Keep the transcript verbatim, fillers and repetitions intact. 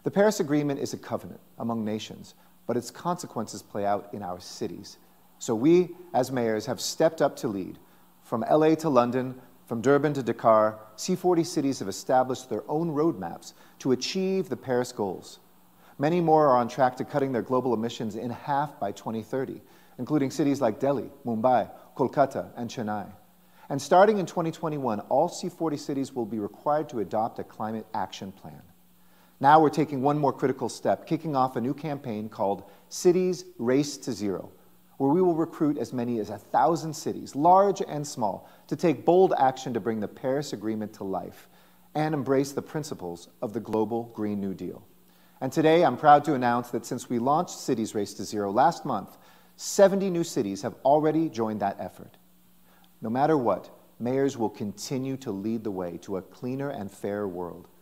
The Paris Agreement is a covenant among nations, but its consequences play out in our cities. So we, as mayors, have stepped up to lead. From L A to London, from Durban to Dakar, C forty cities have established their own roadmaps to achieve the Paris goals. Many more are on track to cutting their global emissions in half by twenty thirty, including cities like Delhi, Mumbai, Kolkata, and Chennai. And starting in twenty twenty-one, all C forty cities will be required to adopt a climate action plan. Now we're taking one more critical step, kicking off a new campaign called Cities Race to Zero, where we will recruit as many as a thousand cities, large and small, to take bold action to bring the Paris Agreement to life and embrace the principles of the global Green New Deal. And today, I'm proud to announce that since we launched Cities Race to Zero last month, seventy new cities have already joined that effort. No matter what, mayors will continue to lead the way to a cleaner and fairer world.